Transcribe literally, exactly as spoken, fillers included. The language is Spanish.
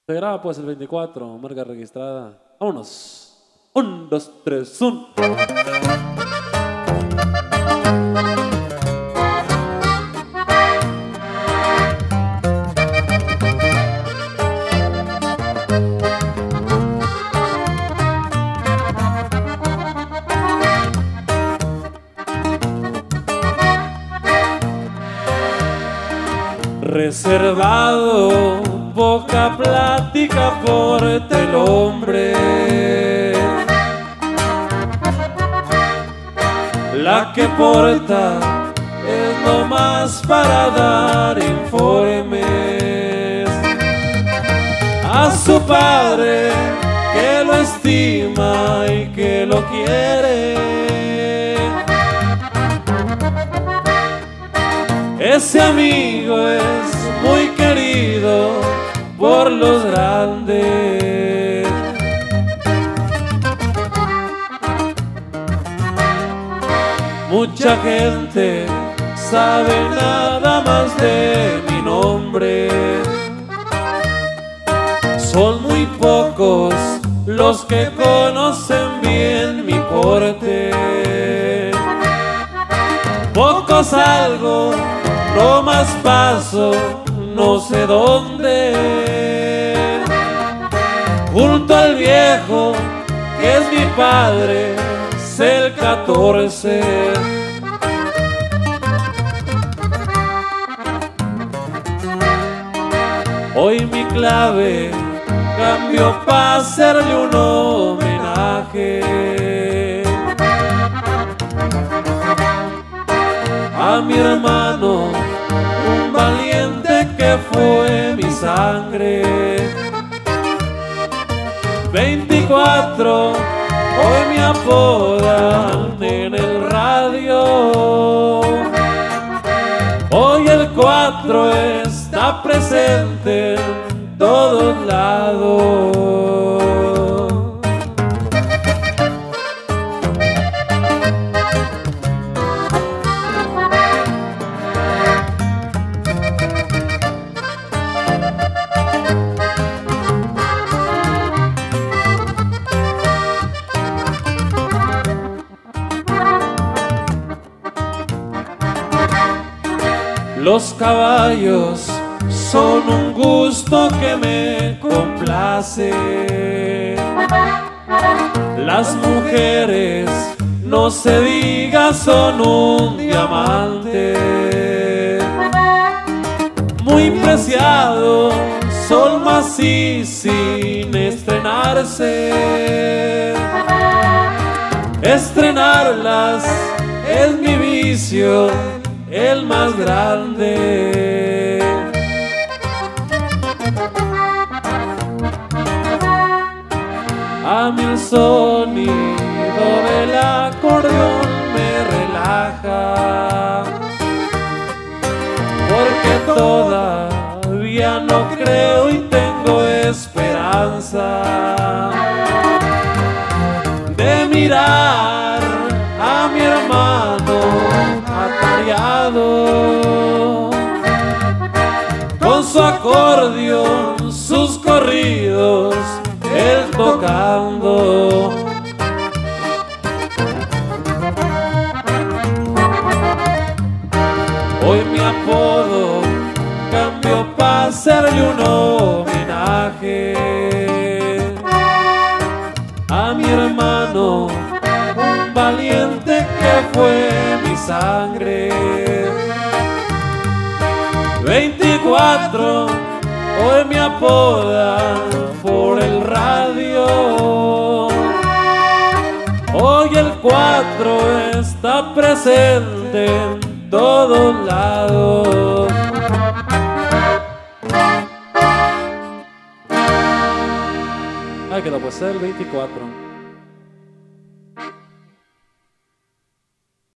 Se graba pues el veinticuatro, marca registrada. Vámonos. Un, dos, tres, un. Reservado, poca plática porta el hombre, la que porta es nomás para dar informes a su padre que lo estima y que lo quiere. Ese amigo es muy querido por los grandes. Mucha gente sabe nada más de mi nombre. Son muy pocos los que conocen bien mi porte. Pocos algo, no más paso, no sé dónde, junto al viejo que es mi padre, es el catorce. Hoy mi clave cambió para hacerle un homenaje a mi hermano, un valiente que fue mi sangre. veinticuatro, hoy me apodan en el radio. Hoy el cuatro está presente en todos lados. Los caballos son un gusto que me complace. Las mujeres, no se diga, son un diamante muy preciado, son más y sin estrenarse. Estrenarlas es mi vicio, el más grande. A mí el sonido del acordeón me relaja, porque todavía no creo y tengo esperanza de mirar a mi hermano atareado con su acordeón, sus corridos, él tocando. Hoy mi apodo cambió para hacerle un homenaje a mi hermano, un valiente que fue mi sangre. veinticuatro, hoy me apodan por el radio. Hoy el cuatro está presente en todos lados. Ahí quedó pues el veinticuatro.